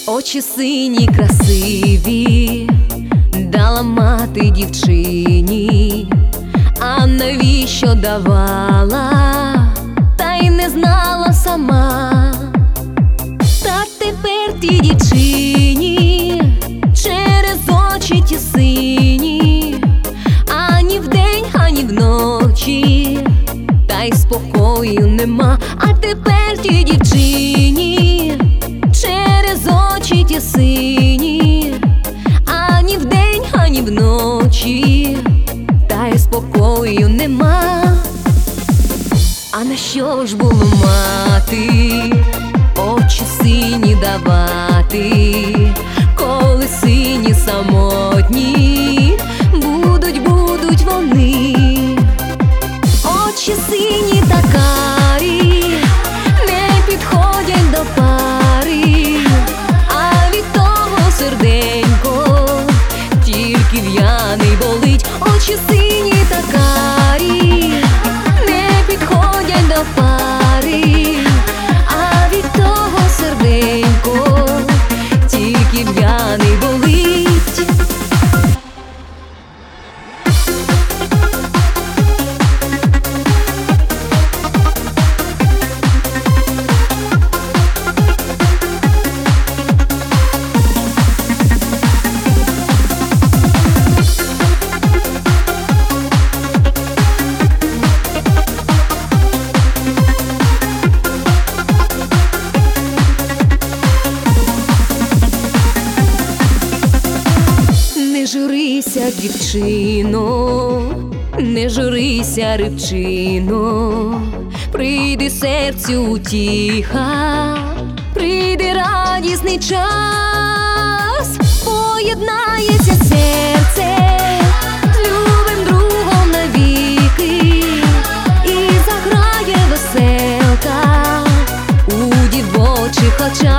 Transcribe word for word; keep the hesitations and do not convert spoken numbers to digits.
Очі сині, красиві, дала мати дівчині, а навіщо давала, та й не знала сама. Та тепер тій дівчині через очі ті сині, ані вдень, ані вночі, та й спокою нема. А тепер тій дівчині через очі ті сині, ані вдень, ані вночі, та й спокою нема. А на що ж було мати очі сині давати, коли сині самотні будуть, будуть вони? Очі сині та карі не підходять до пари, а від того серденько тільки в'яний болить. Очі сині та карі не підходять до пари, а від того серденько тільки в'яний болить. Не журися, дівчино, не журися, рибчино, прийде серцю утіха, прийде радісний час, поєднається серце з любим другом навіки, і заграє веселка у дівочих очах.